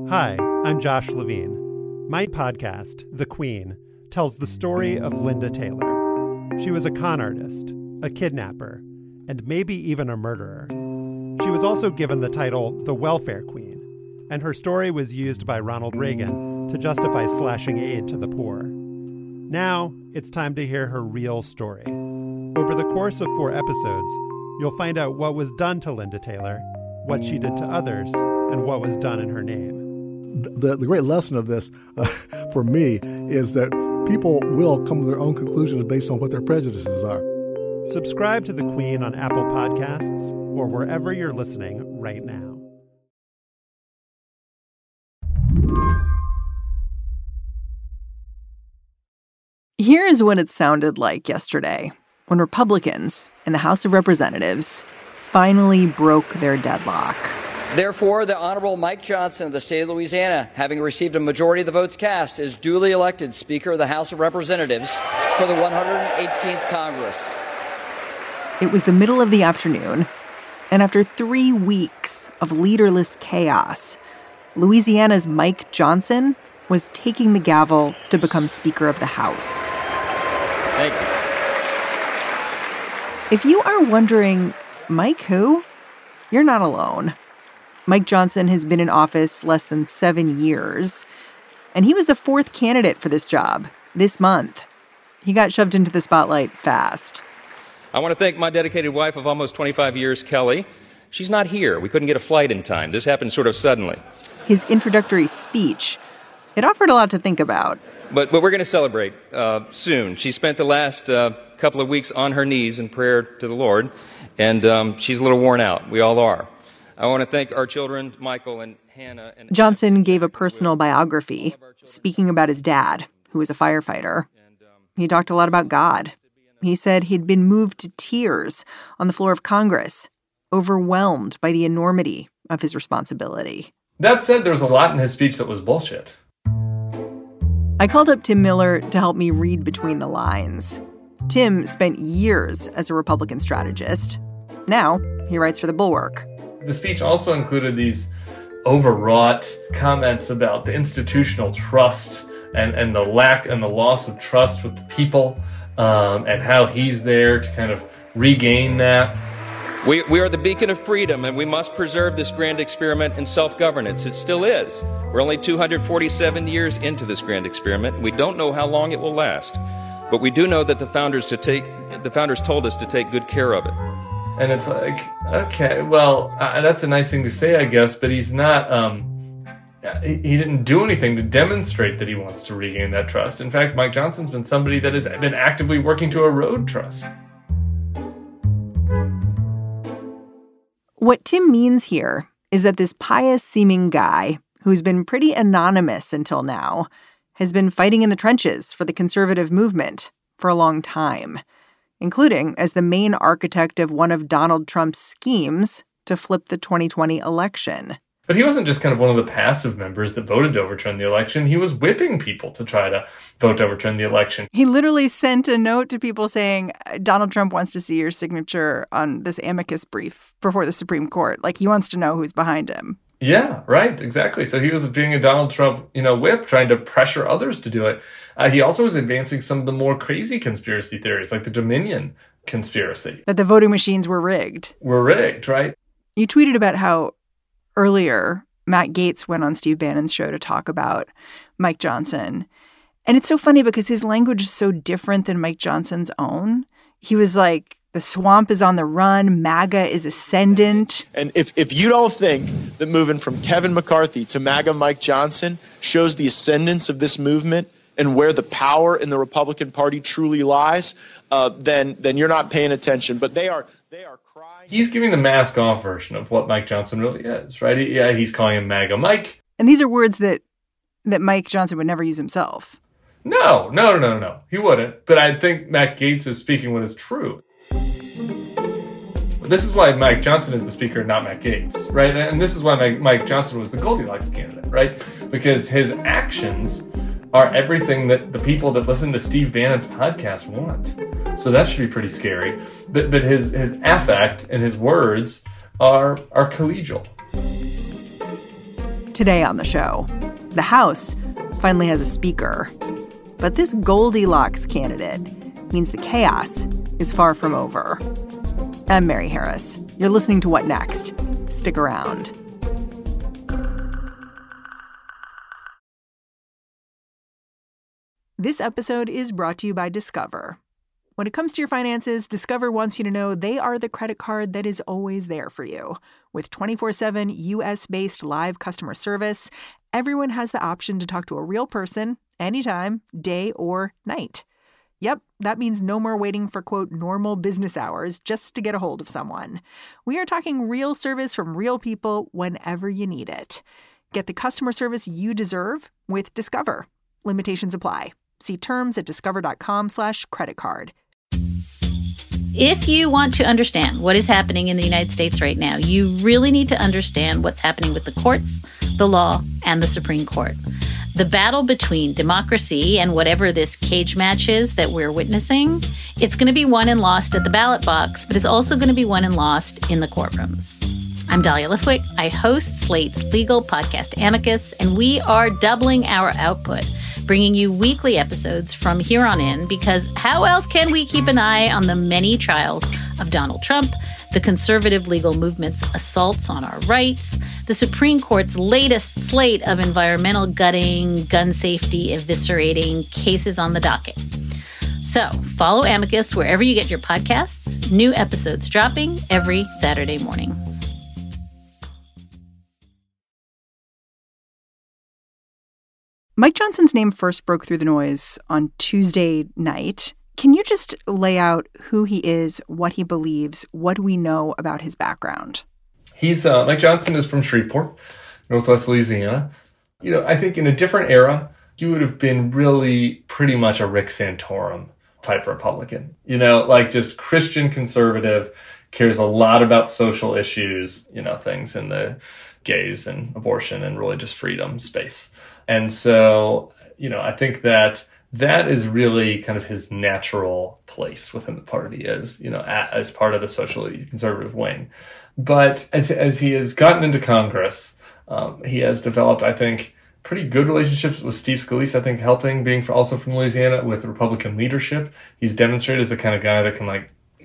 Hi, I'm Josh Levine. My podcast, The Queen, tells the story of Linda Taylor. She was a con artist, a kidnapper, and maybe even a murderer. She was also given the title the Welfare Queen, and her story was used by Ronald Reagan to justify slashing aid to the poor. Now, it's time to hear her real story. Over the course of 4 episodes, you'll find out what was done to Linda Taylor, what she did to others, and what was done in her name. The great lesson of this, for me, is that people will come to their own conclusions based on what their prejudices are. Subscribe to The Queen on Apple Podcasts or wherever you're listening right now. Here is what it sounded like yesterday when Republicans in the House of Representatives finally broke their deadlock. Therefore, the Honorable Mike Johnson of the state of Louisiana, having received a majority of the votes cast, is duly elected Speaker of the House of Representatives for the 118th Congress. It was the middle of the afternoon, and after 3 weeks of leaderless chaos, Louisiana's Mike Johnson was taking the gavel to become Speaker of the House. Thank you. If you are wondering, Mike who? You're not alone. Mike Johnson has been in office less than 7 years, and he was the 4th candidate for this job this month. He got shoved into the spotlight fast. I want to thank my dedicated wife of almost 25 years, Kelly. She's not here. We couldn't get a flight in time. This happened sort of suddenly. His introductory speech, it offered a lot to think about. But we're going to celebrate soon. She spent the last couple of weeks on her knees in prayer to the Lord, and she's a little worn out. We all are. I want to thank our children, Michael and Hannah. Johnson gave a personal biography, speaking about his dad, who was a firefighter. He talked a lot about God. He said he'd been moved to tears on the floor of Congress, overwhelmed by the enormity of his responsibility. That said, there was a lot in his speech that was bullshit. I called up Tim Miller to help me read between the lines. Tim spent years as a Republican strategist. Now he writes for The Bulwark. The speech also included these overwrought comments about the institutional trust and the lack and the loss of trust with the people, and how he's there to kind of regain that. We are the beacon of freedom, and we must preserve this grand experiment in self-governance. It still is. We're only 247 years into this grand experiment. We don't know how long it will last, but we do know that the founders told us to take good care of it. And it's like, okay, well, that's a nice thing to say, I guess, but he's not, he didn't do anything to demonstrate that he wants to regain that trust. In fact, Mike Johnson's been somebody that has been actively working to erode trust. What Tim means here is that this pious-seeming guy, who's been pretty anonymous until now, has been fighting in the trenches for the conservative movement for a long time, including as the main architect of one of Donald Trump's schemes to flip the 2020 election. But he wasn't just kind of one of the passive members that voted to overturn the election. He was whipping people to try to vote to overturn the election. He literally sent a note to people saying, Donald Trump wants to see your signature on this amicus brief before the Supreme Court. Like, he wants to know who's behind him. Yeah, right, exactly. So he was being a Donald Trump, whip, trying to pressure others to do it. He also was advancing some of the more crazy conspiracy theories, like the Dominion conspiracy. That the voting machines were rigged. Were rigged, right? You tweeted about how earlier Matt Gaetz went on Steve Bannon's show to talk about Mike Johnson. And it's so funny because his language is so different than Mike Johnson's own. He was like, the swamp is on the run. MAGA is ascendant. And if you don't think that moving from Kevin McCarthy to MAGA Mike Johnson shows the ascendance of this movement and where the power in the Republican Party truly lies, then you're not paying attention. But they are crying. He's giving the mask off version of what Mike Johnson really is, right? He's calling him MAGA Mike. And these are words that Mike Johnson would never use himself. No. He wouldn't. But I think Matt Gaetz is speaking what is true. This is why Mike Johnson is the speaker, not Matt Gaetz, right? And this is why Mike Johnson was the Goldilocks candidate, right? Because his actions are everything that the people that listen to Steve Bannon's podcast want. So that should be pretty scary. But his affect and his words are collegial. Today on the show, the House finally has a speaker. But this Goldilocks candidate means the chaos is far from over. I'm Mary Harris. You're listening to What Next? Stick around. This episode is brought to you by Discover. When it comes to your finances, Discover wants you to know they are the credit card that is always there for you. With 24/7 U.S.-based live customer service, everyone has the option to talk to a real person anytime, day or night. Yep, that means no more waiting for, quote, normal business hours just to get a hold of someone. We are talking real service from real people whenever you need it. Get the customer service you deserve with Discover. Limitations apply. See terms at discover.com/creditcard. If you want to understand what is happening in the United States right now, you really need to understand what's happening with the courts, the law, and the Supreme Court. The battle between democracy and whatever this cage match is that we're witnessing, it's going to be won and lost at the ballot box, but it's also going to be won and lost in the courtrooms. I'm Dahlia Lithwick. I host Slate's legal podcast Amicus, and we are doubling our output, bringing you weekly episodes from here on in, because how else can we keep an eye on the many trials of Donald Trump, the conservative legal movement's assaults on our rights, the Supreme Court's latest slate of environmental gutting, gun safety eviscerating cases on the docket. So follow Amicus wherever you get your podcasts. New episodes dropping every Saturday morning. Mike Johnson's name first broke through the noise on Tuesday night. Can you just lay out who he is, what he believes, what do we know about his background? Mike Johnson is from Shreveport, Northwest Louisiana. I think in a different era, he would have been really pretty much a Rick Santorum type Republican. Like just Christian conservative, cares a lot about social issues, things in the gays and abortion and religious freedom space. And so, I think that is really kind of his natural place within the party as part of the socially conservative wing. But as he has gotten into Congress, he has developed, I think, pretty good relationships with Steve Scalise, I think helping, being also from Louisiana, with Republican leadership. He's demonstrated as the kind of guy that can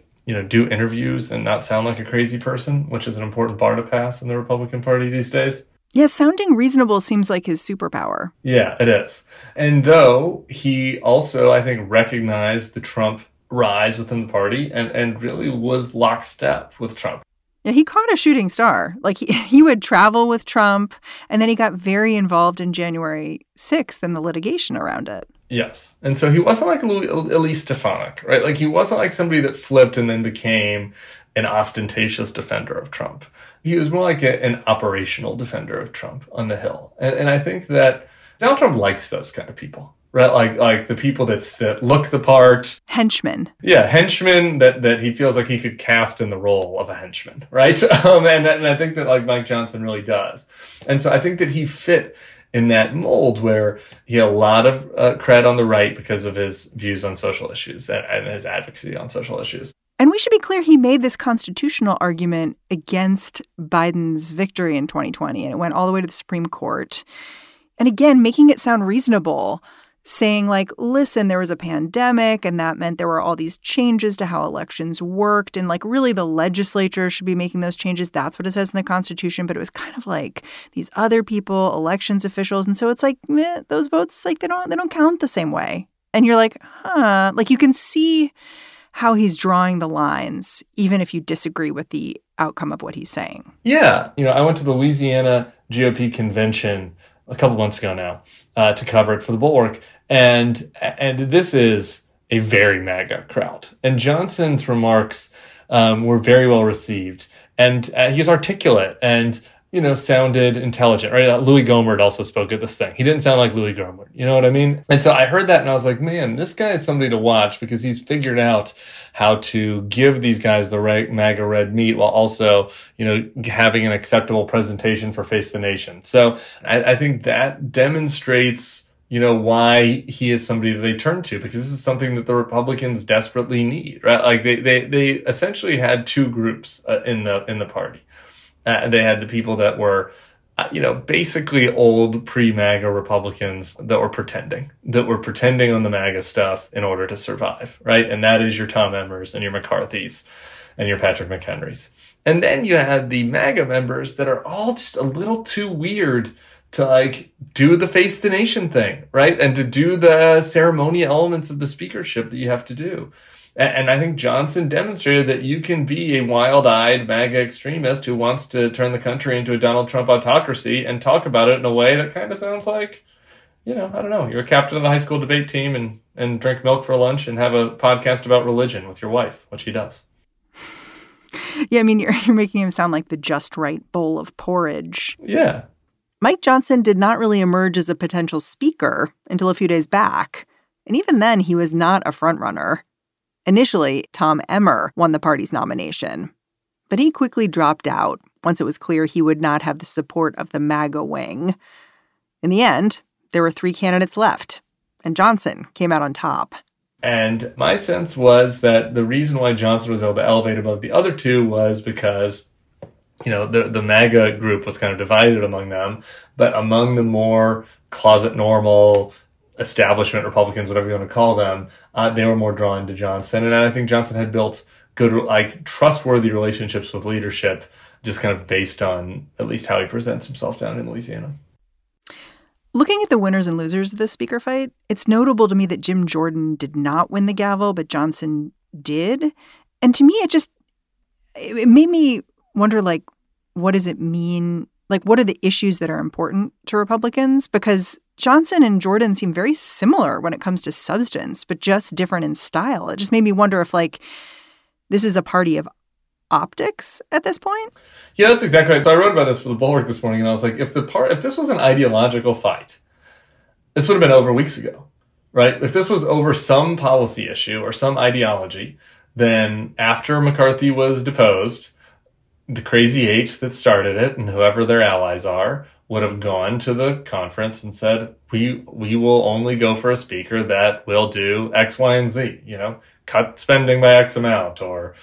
do interviews and not sound like a crazy person, which is an important bar to pass in the Republican Party these days. Yeah, sounding reasonable seems like his superpower. Yeah, it is. And though he also, I think, recognized the Trump rise within the party and really was lockstep with Trump. Yeah, he caught a shooting star. Like he would travel with Trump, and then he got very involved in January 6th and the litigation around it. Yes. And so he wasn't like Elise Stefanik, right? Like he wasn't like somebody that flipped and then became an ostentatious defender of Trump. He was more like an operational defender of Trump on the Hill. And I think that Donald Trump likes those kind of people, right? Like the people that look the part. Henchmen. Yeah, henchmen that he feels like he could cast in the role of a henchman, right? And I think that like Mike Johnson really does. And so I think that he fit in that mold where he had a lot of cred on the right because of his views on social issues and his advocacy on social issues. And we should be clear, he made this constitutional argument against Biden's victory in 2020, and it went all the way to the Supreme Court. And again, making it sound reasonable, saying like, listen, there was a pandemic, and that meant there were all these changes to how elections worked. And like, really, the legislature should be making those changes. That's what it says in the Constitution. But it was kind of like these other people, elections officials. And so it's like, those votes, like, they don't count the same way. And you're like, huh, like you can see how he's drawing the lines, even if you disagree with the outcome of what he's saying. Yeah. I went to the Louisiana GOP convention a couple months ago now to cover it for the Bulwark. And this is a very MAGA crowd. And Johnson's remarks were very well received. And he's articulate and, sounded intelligent, right? Louis Gohmert also spoke at this thing. He didn't sound like Louis Gohmert. You know what I mean? And so I heard that and I was like, man, this guy is somebody to watch because he's figured out how to give these guys the right MAGA red meat while also, having an acceptable presentation for Face the Nation. So I think that demonstrates, why he is somebody that they turn to, because this is something that the Republicans desperately need, right? Like they essentially had two groups in the party. They had the people that were basically old pre-MAGA Republicans that were pretending on the MAGA stuff in order to survive, right? And that is your Tom Emmers and your McCarthys and your Patrick McHenrys. And then you had the MAGA members that are all just a little too weird to do the face the nation thing, right? And to do the ceremonial elements of the speakership that you have to do. And I think Johnson demonstrated that you can be a wild-eyed MAGA extremist who wants to turn the country into a Donald Trump autocracy and talk about it in a way that kind of sounds like, I don't know, you're a captain of the high school debate team and drink milk for lunch and have a podcast about religion with your wife, which he does. Yeah, I mean, you're making him sound like the just right bowl of porridge. Yeah. Mike Johnson did not really emerge as a potential speaker until a few days back. And even then, he was not a frontrunner. Initially, Tom Emmer won the party's nomination. But he quickly dropped out once it was clear he would not have the support of the MAGA wing. In the end, there were 3 candidates left, and Johnson came out on top. And my sense was that the reason why Johnson was able to elevate above the other 2 was because, the MAGA group was kind of divided among them, but among the more closet normal establishment Republicans, whatever you want to call them, they were more drawn to Johnson. And I think Johnson had built good, trustworthy relationships with leadership, just kind of based on at least how he presents himself down in Louisiana. Looking at the winners and losers of this speaker fight, it's notable to me that Jim Jordan did not win the gavel, but Johnson did. And to me, it made me wonder, what does it mean? What are the issues that are important to Republicans? Because Johnson and Jordan seem very similar when it comes to substance, but just different in style. It just made me wonder if, this is a party of optics at this point. Yeah, that's exactly right. So I wrote about this for the Bulwark this morning, and I was like, if this was an ideological fight, this would have been over weeks ago, right? If this was over some policy issue or some ideology, then after McCarthy was deposed, the Crazy Eight that started it and whoever their allies are would have gone to the conference and said, we will only go for a speaker that will do X, Y, and Z, cut spending by X amount, or,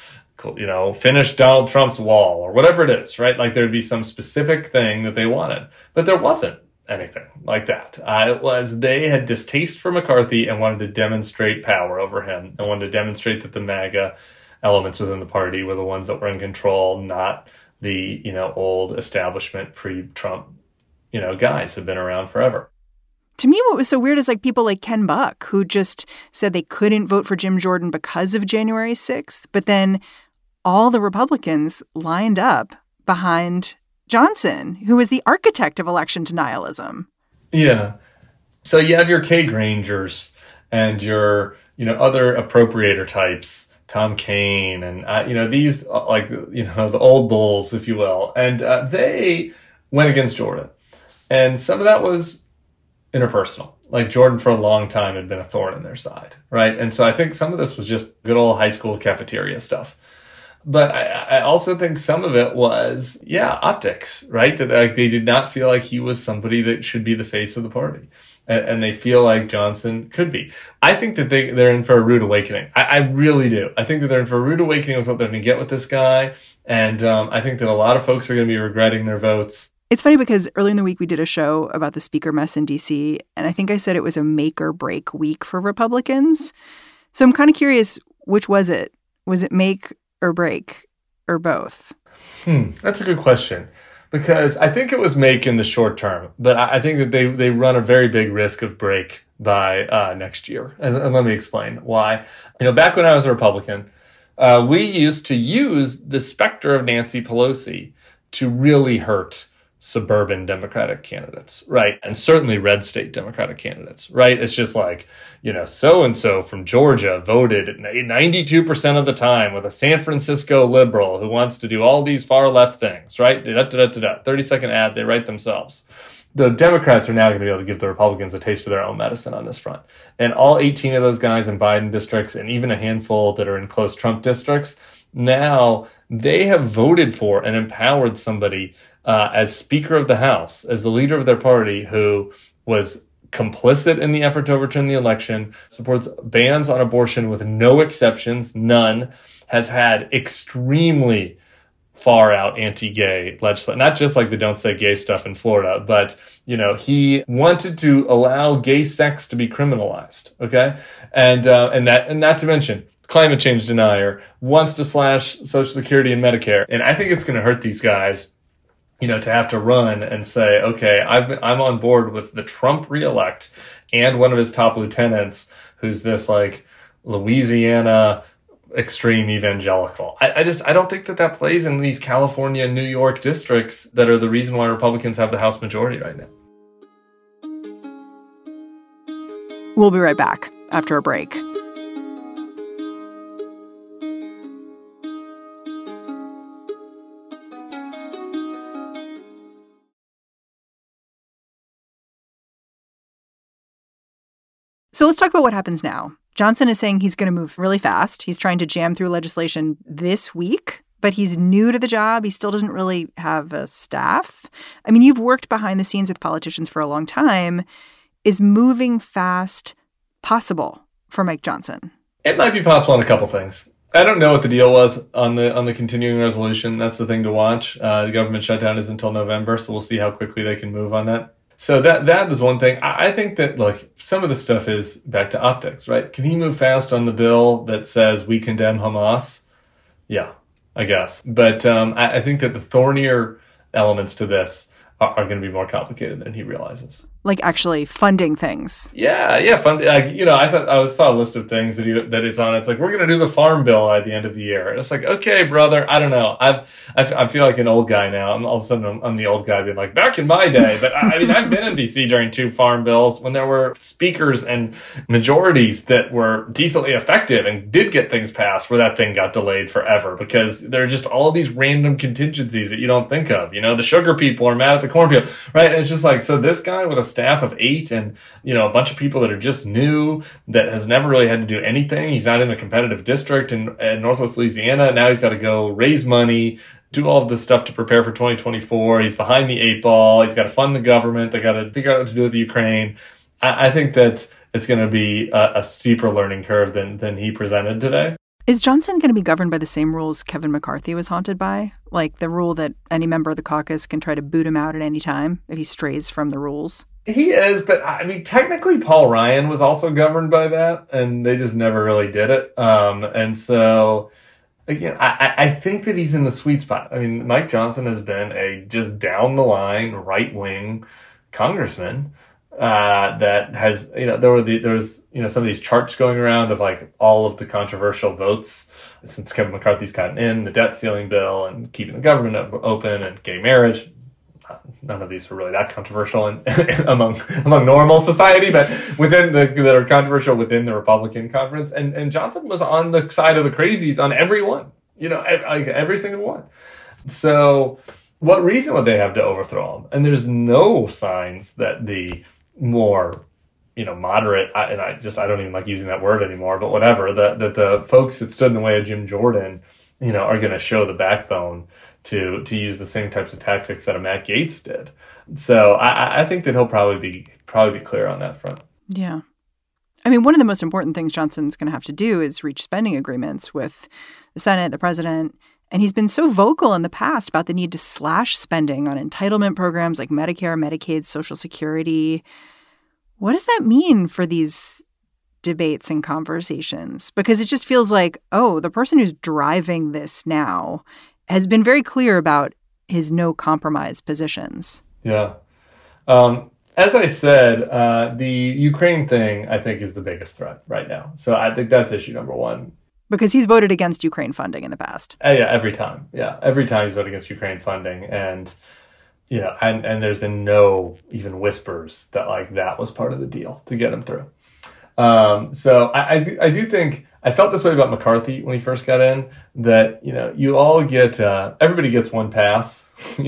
finish Donald Trump's wall, or whatever it is, right? There'd be some specific thing that they wanted. But there wasn't anything like that. They had distaste for McCarthy and wanted to demonstrate power over him and wanted to demonstrate that the MAGA elements within the party were the ones that were in control, not the, old establishment pre-Trump, guys who've been around forever. To me, what was so weird is people like Ken Buck, who just said they couldn't vote for Jim Jordan because of January 6th, but then all the Republicans lined up behind Johnson, who was the architect of election denialism. Yeah. So you have your Kay Grangers and your, other appropriator types, Tom Kean, and, these, the old bulls, if you will. And they went against Jordan. And some of that was interpersonal. Jordan for a long time had been a thorn in their side, right? And so I think some of this was just good old high school cafeteria stuff. But I also think some of it was, optics, right? That they did not feel like he was somebody that should be the face of the party. And they feel like Johnson could be. I think that they're in for a rude awakening. I really do. I think that they're in for a rude awakening with what they're going to get with this guy. And I think that a lot of folks are going to be regretting their votes. It's funny because earlier in the week we did a show about the speaker mess in D.C., and I think I said it was a make or break week for Republicans. So I'm kind of curious, which was it? Was it make or break or both? That's a good question, because I think it was make in the short term, but I think that they run a very big risk of break by next year. And let me explain why. Back when I was a Republican, we used to use the specter of Nancy Pelosi to really hurt suburban Democratic candidates, right? And certainly red state Democratic candidates, right? It's just so-and-so from Georgia voted 92% of the time with a San Francisco liberal who wants to do all these far left things, right? 30-second ad, they write themselves. The Democrats are now going to be able to give the Republicans a taste of their own medicine on this front. And all 18 of those guys in Biden districts, and even a handful that are in close Trump districts, now they have voted for and empowered somebody as Speaker of the House, as the leader of their party, who was complicit in the effort to overturn the election, supports bans on abortion with no exceptions, none, has had extremely far out anti-gay legislation, not just like the don't say gay stuff in Florida, but, he wanted to allow gay sex to be criminalized. Okay. And not to mention climate change denier, wants to slash Social Security and Medicare. And I think it's going to hurt these guys, to have to run and say, okay, I'm on board with the Trump reelect and one of his top lieutenants, who's this like Louisiana extreme evangelical. I don't think that plays in these California and New York districts that are the reason why Republicans have the House majority right now. We'll be right back after a break. So let's talk about what happens now. Johnson is saying he's going to move really fast. He's trying to jam through legislation this week, but he's new to the job. He still doesn't really have a staff. I mean, you've worked behind the scenes with politicians for a long time. Is moving fast possible for Mike Johnson? It might be possible on a couple things. I don't know what the deal was on the continuing resolution. That's the thing to watch. The government shutdown is until November, so we'll see how quickly they can move on that. So that is one thing. I think that, look, some of the stuff is back to optics, right? Can he move fast on the bill that says we condemn Hamas? Yeah, I guess. But I think that the thornier elements to this are going to be more complicated than he realizes. Like actually funding things. Yeah. I saw a list of things that it's on. It's like, we're going to do the farm bill at the end of the year. And it's like, okay, brother, I don't know. I feel like an old guy now. All of a sudden, I'm the old guy being like, back in my day. But I've been in D.C. during 2 farm bills when there were speakers and majorities that were decently effective and did get things passed, where that thing got delayed forever because there are just all these random contingencies that you don't think of. The sugar people are mad at the corn people, right? And it's just like, so this guy with a staff of 8 and, a bunch of people that are just new, that has never really had to do anything. He's not in a competitive district in Northwest Louisiana. Now he's got to go raise money, do all of this stuff to prepare for 2024. He's behind the 8 ball. He's got to fund the government. They got to figure out what to do with the Ukraine. I think that it's going to be a steeper learning curve than he presented today. Is Johnson going to be governed by the same rules Kevin McCarthy was haunted by? Like the rule that any member of the caucus can try to boot him out at any time if he strays from the rules? He is, but technically Paul Ryan was also governed by that, and they just never really did it. And so, again, I think that he's in the sweet spot. Mike Johnson has been a just down-the-line, right-wing congressman that has, there was some of these charts going around of like all of the controversial votes since Kevin McCarthy's gotten in, the debt ceiling bill and keeping the government open and gay marriage. None of these are really that controversial among normal society, but that are controversial within the Republican conference. And Johnson was on the side of the crazies on every one, every single one. So what reason would they have to overthrow him? And there's no signs that the more, moderate, I don't even like using that word anymore, but whatever, that the folks that stood in the way of Jim Jordan, are going to show the backbone to use the same types of tactics that a Matt Gaetz did. So I think that he'll probably be clear on that front. Yeah. One of the most important things Johnson's going to have to do is reach spending agreements with the Senate, the president. And he's been so vocal in the past about the need to slash spending on entitlement programs like Medicare, Medicaid, Social Security. What does that mean for these debates and conversations? Because it just feels like, the person who's driving this now has been very clear about his no compromise positions. Yeah. As I said, the Ukraine thing, I think, is the biggest threat right now. So I think that's issue number one. Because he's voted against Ukraine funding in the past. Yeah, every time. Yeah, every time he's voted against Ukraine funding. And, and there's been no even whispers that that was part of the deal to get him through. So I do think, I felt this way about McCarthy when he first got in, that, you all get, everybody gets one pass,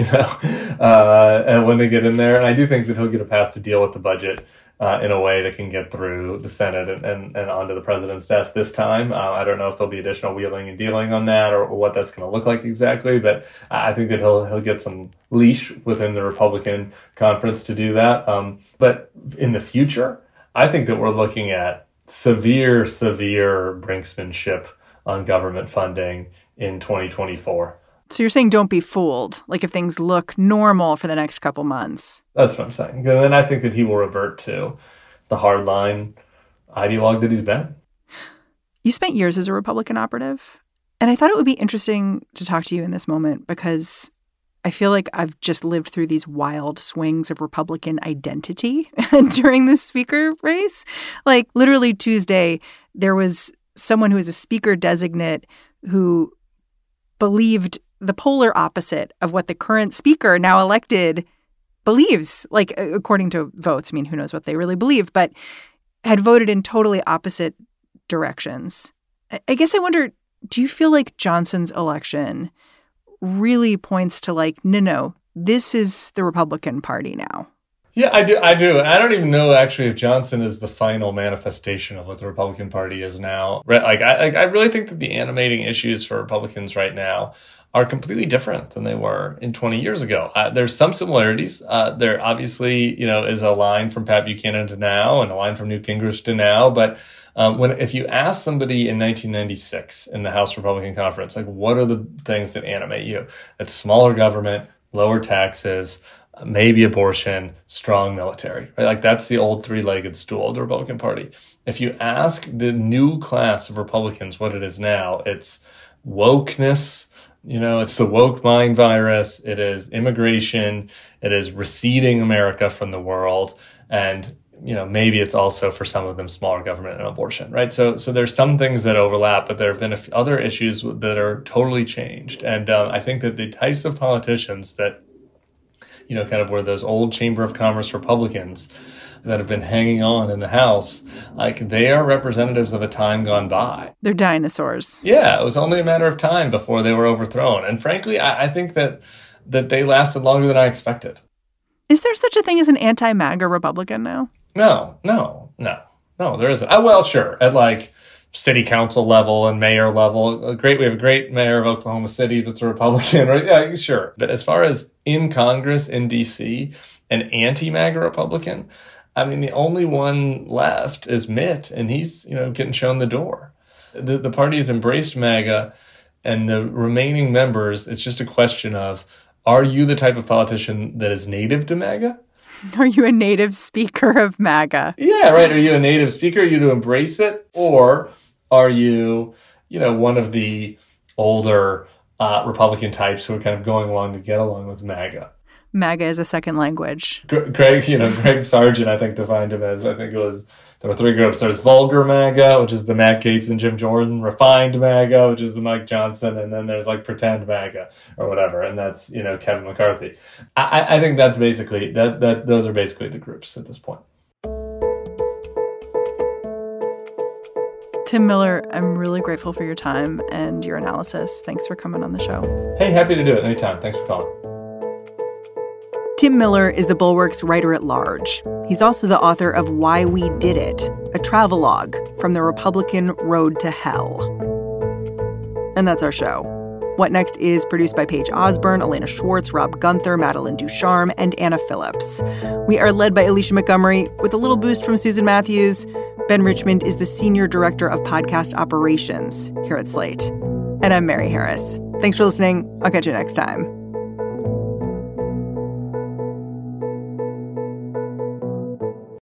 and when they get in there. And I do think that he'll get a pass to deal with the budget in a way that can get through the Senate and onto the president's desk this time. I don't know if there'll be additional wheeling and dealing on that or what that's going to look like exactly, but I think that he'll get some leash within the Republican conference to do that. But in the future, I think that we're looking at severe brinksmanship on government funding in 2024. So you're saying don't be fooled, like if things look normal for the next couple months. That's what I'm saying. And then I think that he will revert to the hardline ideologue that he's been. You spent years as a Republican operative, and I thought it would be interesting to talk to you in this moment because I feel like I've just lived through these wild swings of Republican identity during this speaker race. Like literally Tuesday, there was someone who was a speaker designate who believed the polar opposite of what the current speaker, now elected, believes, like according to votes. I mean, who knows what they really believe, but had voted in totally opposite directions. I guess I wonder, do you feel like Johnson's election really points to like, no, this is the Republican Party now? Yeah, I do. And I don't even know actually if Johnson is the final manifestation of what the Republican Party is now. Like I really think that the animating issues for Republicans right now are completely different than they were in 20 years ago. There's some similarities. There obviously, is a line from Pat Buchanan to now and a line from Newt Gingrich to now. But if you ask somebody in 1996 in the House Republican Conference, like, what are the things that animate you? It's smaller government, lower taxes, maybe abortion, strong military, right? Like that's the old three-legged stool of the Republican Party. If you ask the new class of Republicans what it is now, it's wokeness. It's the woke mind virus. It is immigration. It is receding America from the world. And, maybe it's also for some of them smaller government and abortion, right? So there's some things that overlap, but there have been other issues that are totally changed. And I think that the types of politicians that, kind of were those old Chamber of Commerce Republicans that have been hanging on in the House, like they are representatives of a time gone by. They're dinosaurs. Yeah, it was only a matter of time before they were overthrown. And frankly, I think that they lasted longer than I expected. Is there such a thing as an anti-MAGA Republican now? No, there isn't. Well, sure, at like city council level and mayor level, we have a great mayor of Oklahoma City that's a Republican, right? Yeah, sure. But as far as in Congress, in D.C., an anti-MAGA Republican, I mean, the only one left is Mitt, and he's, getting shown the door. The party has embraced MAGA, and the remaining members, it's just a question of, are you the type of politician that is native to MAGA? Are you a native speaker of MAGA? Yeah, right. Are you a native speaker? Are you to embrace it? Or are you, one of the older Republican types who are kind of going along to get along with MAGA? MAGA is a second language. Greg Sargent, I think, defined him as, there were three groups. There's vulgar MAGA, which is the Matt Gaetz and Jim Jordan, refined MAGA, which is the Mike Johnson, and then there's like pretend MAGA or whatever, and that's, Kevin McCarthy. I think that's basically, those are basically the groups at this point. Tim Miller, I'm really grateful for your time and your analysis. Thanks for coming on the show. Hey, happy to do it anytime. Thanks for calling. Tim Miller is the Bulwark's writer-at-large. He's also the author of Why We Did It, a travelogue from the Republican road to hell. And that's our show. What Next is produced by Paige Osborne, Elena Schwartz, Rob Gunther, Madeline Ducharme, and Anna Phillips. We are led by Alicia Montgomery with a little boost from Susan Matthews. Ben Richmond is the Senior Director of Podcast Operations here at Slate. And I'm Mary Harris. Thanks for listening. I'll catch you next time.